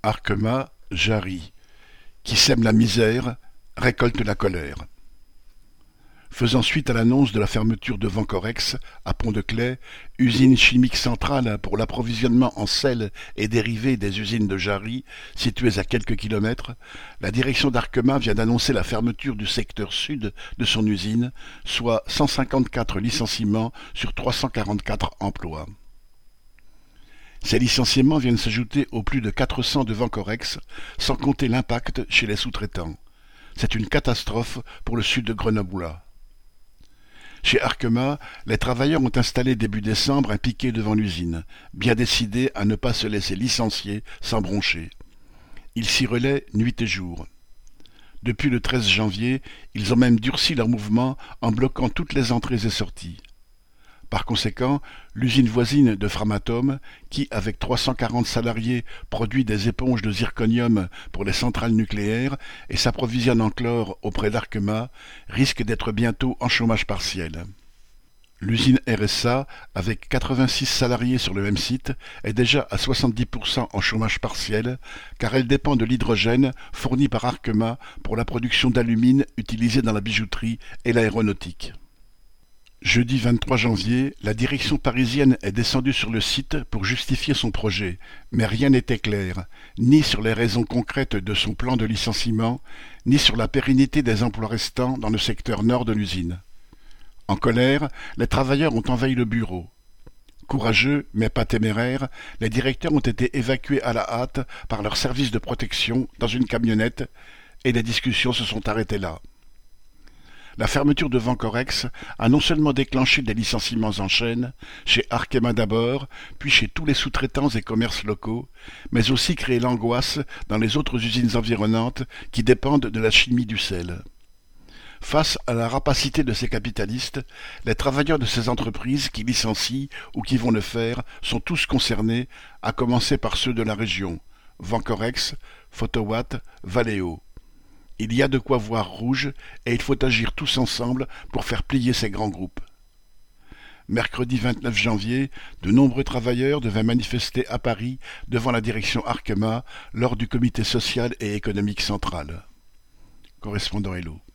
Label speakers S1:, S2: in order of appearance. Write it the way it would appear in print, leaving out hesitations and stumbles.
S1: Arkema, Jarry. Qui sème la misère, récolte la colère. Faisant suite à l'annonce de la fermeture de Vencorex à Pont-de-Claix, usine chimique centrale pour l'approvisionnement en sel et dérivés des usines de Jarry, situées à quelques kilomètres, la direction d'Arkema vient d'annoncer la fermeture du secteur sud de son usine, soit 154 licenciements sur 344 emplois. Ces licenciements viennent s'ajouter aux plus de 400 de Vencorex, sans compter l'impact chez les sous-traitants. C'est une catastrophe pour le sud de Grenoblois. Chez Arkema, les travailleurs ont installé début décembre un piquet devant l'usine, bien décidés à ne pas se laisser licencier sans broncher. Ils s'y relaient nuit et jour. Depuis le 13 janvier, ils ont même durci leur mouvement en bloquant toutes les entrées et sorties. Par conséquent, l'usine voisine de Framatome, qui, avec 340 salariés, produit des éponges de zirconium pour les centrales nucléaires et s'approvisionne en chlore auprès d'Arkema, risque d'être bientôt en chômage partiel. L'usine RSA, avec 86 salariés sur le même site, est déjà à 70% en chômage partiel, car elle dépend de l'hydrogène fourni par Arkema pour la production d'alumine utilisée dans la bijouterie et l'aéronautique. Jeudi 23 janvier, la direction parisienne est descendue sur le site pour justifier son projet, mais rien n'était clair, ni sur les raisons concrètes de son plan de licenciement, ni sur la pérennité des emplois restants dans le secteur nord de l'usine. En colère, les travailleurs ont envahi le bureau. Courageux, mais pas téméraires, les directeurs ont été évacués à la hâte par leur service de protection dans une camionnette, et les discussions se sont arrêtées là. La fermeture de Vencorex a non seulement déclenché des licenciements en chaîne, chez Arkema d'abord, puis chez tous les sous-traitants et commerces locaux, mais aussi créé l'angoisse dans les autres usines environnantes qui dépendent de la chimie du sel. Face à la rapacité de ces capitalistes, les travailleurs de ces entreprises qui licencient ou qui vont le faire sont tous concernés, à commencer par ceux de la région, Vencorex, Photowatt, Valeo. Il y a de quoi voir rouge et il faut agir tous ensemble pour faire plier ces grands groupes. Mercredi 29 janvier, de nombreux travailleurs devaient manifester à Paris devant la direction Arkema lors du comité social et économique central. Correspondant Hello.